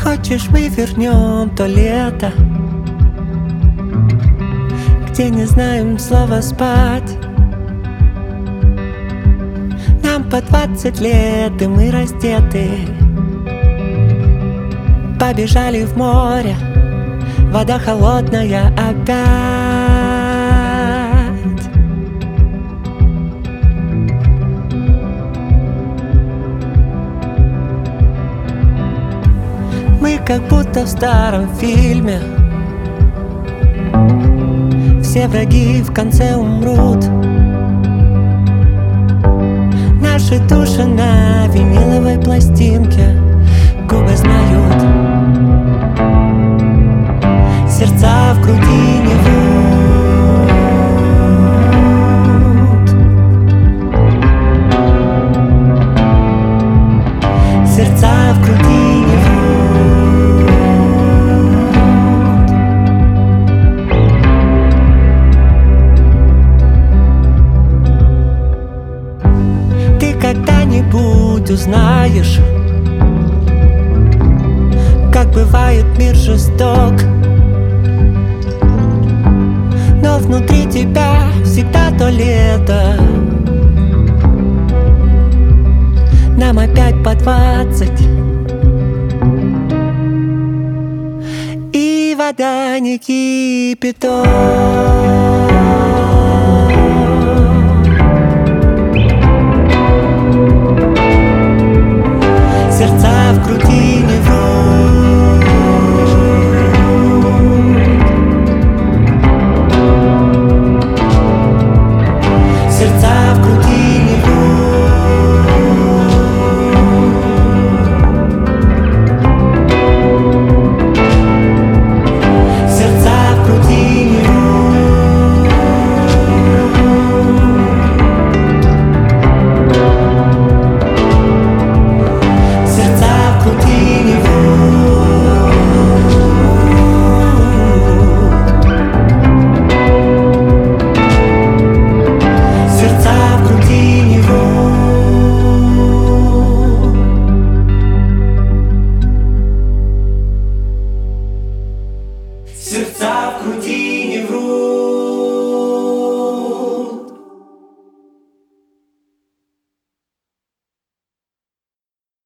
Хочешь, мы вернем то лето, где не знаем слова спать. Нам по 20 лет, и мы раздеты. Побежали в море, вода холодная опять. Мы как будто в старом фильме. Все враги в конце умрут. Наши души на виниловой пластинке. Губы знают, сердца в груди не врут. Сердца в груди не врут. Ты когда-нибудь узнаешь, как бывает мир жесток, но внутри тебя всегда то лето. Нам опять по 20, и вода не кипяток.